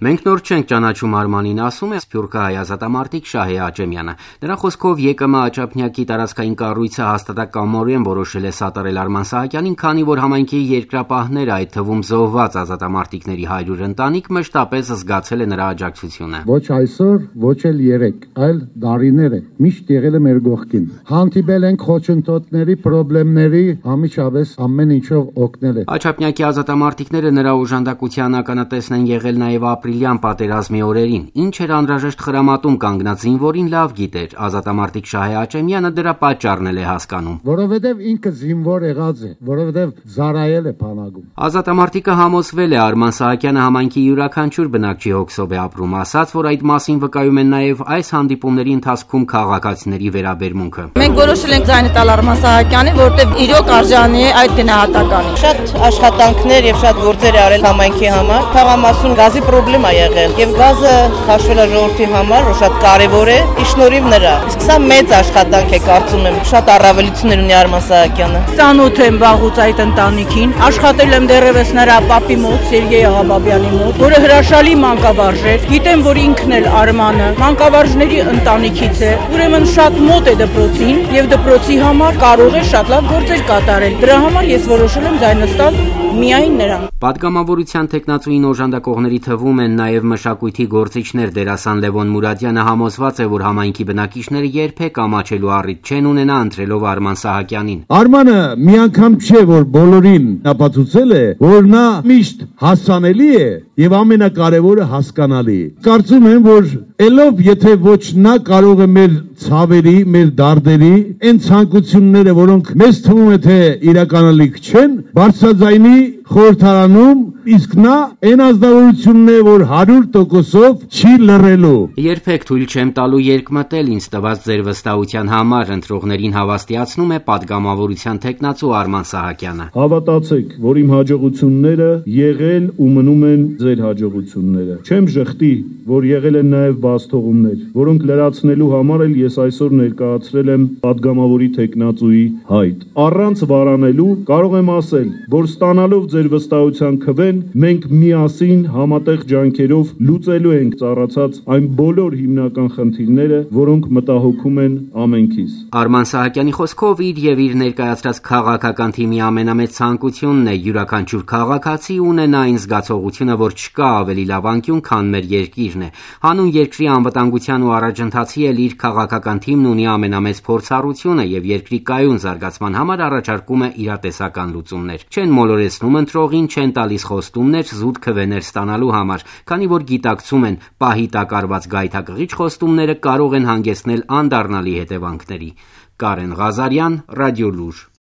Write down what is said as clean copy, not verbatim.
Մենք նոր չենք ճանաչում Արմանին, ասում է սփյուռքահայ ազատամարտիկ Շահե Աճեմյանը։ Նրա խոսքով ԵԿՄ Աչափնյակի տարածքային կառույցը հաստատակամորեն որոշել է սատարել Արման Սահակյանին, քանի որ համայնքի երկրապահները, այդ թվում զոհված ազատամարտիկների 100 ընտանիք, մշտապես զգացել է նրա աջակցությունը։ Ոչ այսօր, ոչ էլ երեք, այլ դարիներ է միշտ եղել է մեր կողքին։ Հանդիպել ենք խոչընդոտների, խնդիրների, ամիջավես ամեն ինչով օգնել է։ Աչափնյակի ազատամարտիկները նրա օժանդակության ականատեսն են եղել նաև ապրիլյան պատերազմի օրերին, ինչ էր անհրաժեշտ խրամատում կանգնած զինվորին լավ գիտեր, ազատամարտիկ Շահե Աճեմյանը դրա պատճառն էլ է հասկանում։ Որովհետև ինքը զինվոր եղած է, որովհետև զարայել է բանակում։ Ազատամարտիկը համոզվել է Արման Սահակյանը համայնքի յուրաքանչյուր բնակչի հոգսով է ապրում, ասաց, որ այդ մասին վկայում են նաև այս հանդիպումների ընթացքում քաղաքացիների վերաբերմունքը։ Մենք որոշել ենք ձայնը տալ Արման Սահակյանին, որտեղ իրոք արժանի է այդ գնահատականին։ Շատ աշխատանքներ եւ շատ գործեր է արել համայնքի համար։ Թաղամասում գազի խնդրեմ ա եղել եւ գազը քաշվել է ժողովրդի համար, որ շատ կարեւոր է, իշնորհիվ նրա։ Իսկ սա մեծ աշխատանք է, կարծում եմ, շատ առավելություններ ունի Արման Սահակյանը։ Ծանոթ եմ վաղուց այդ ընտանիքին, աշխատել եմ դեռևս նրա պապի մոտ, Սերգեյ Աղաբաբյանի մոտ, որը հրաշալի մանկավարժ էր։ Գիտեմ, որ ինքն էլ Արմանը մանկավարժների ընտանիքից է, ուրեմն շատ մոտ է դպրոցին եւ դպրոցի համար կարող է շատ լավ գործեր կատարել։ Դրա համար ես որոշել եմ ձայնս տալ միայն նրան։ Պատգամավորության տեխնացուին օժանդակողների թվում են նաև մշակույթի գործիչներ։ Դերասան Լևոն Մուրադյանը համոզված է, որ համայնքի բնակիչները երբեք ամաչելու առիթ չեն ունենա ընտրելով Արման Սահակյանին։ Արմանը մի անգամ չէ, որ բոլորին ապացուցել է, որ նա միշտ հասանելի է եւ ամենակարևորը հասկանալի։ Կարծում եմ, որ ելով եթե ոչ նա կարող է մեր ցավերի, մեր դարդերի, այն ցանկությունները, որոնք մեզ թվում է թե իրականալիք չեն, բարձրաձայնի խորհրդարանում, իսկ նա այն ազնվորությունն է, որ 100%-ով չի լռելու։ Երբեք թույլ չեմ տալու երկմտել ինձ տված ձեր վստահության համար, ընտրողներին հավաստիացնում է պատգամավորության տեխնացու Արման Սահակյանը։ Հավատացեք, որ իմ հաջողությունները եղել ու մնում են ձեր հաջողությունները։ Չեմ ժխտի, որ եղել են նաև բացթողումներ, որոնք լրացնելու համար էլ ես այսօր ներկայացրել եմ պատգամավորի տեխնացուի հայտ։ Առանց վարանելու կարող եմ ասել, որ ստանալով ձեր վստահության քվեն, մենք միասին համատեղ ջանքերով լուծելու ենք ծառացած այն բոլոր հիմնական խնդիրները, որոնք մտահոգում են ամենքիս։ Արման Սահակյանի խոսքով իր եւ իր ներկայացրած քաղաքական թիմի ամենամեծ ցանկությունն է յուրաքանչյուր քաղաքացի ունենա այն զգացողությունը, որ չկա ավելի լավ անկյուն, քան մեր երկիրն է։ Հանուն երկրի անվտանգության ու առաջընթացի էլ իր քաղաքական թիմն ունի ամենամեծ փորձառությունը եւ երկրի կայուն զարգացման համար առաջարկում է իրատեսական լուծումներ։ Չեն մոլորեցնում ընտրողին, չեն տալիս խոստումներ զուտ քվեներ ստանալու համար, քանի որ գիտակցում են պահի տակ արված գայթակղիչ խոստումները կարող են հանգեցնել անդառնալի հետևանքների։ Կարեն Ղազարյան, Ռադիոլուր։